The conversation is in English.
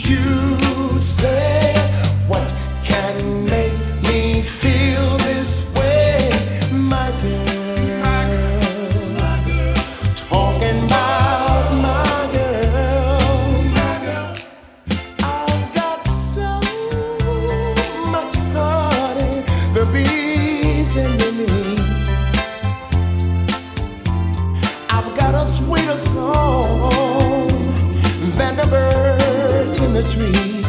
You say, what can make me feel this way, my girl? Talking about my girl. I've got so much heartache, the bees in me. I've got a sweeter song than the birds in the tree.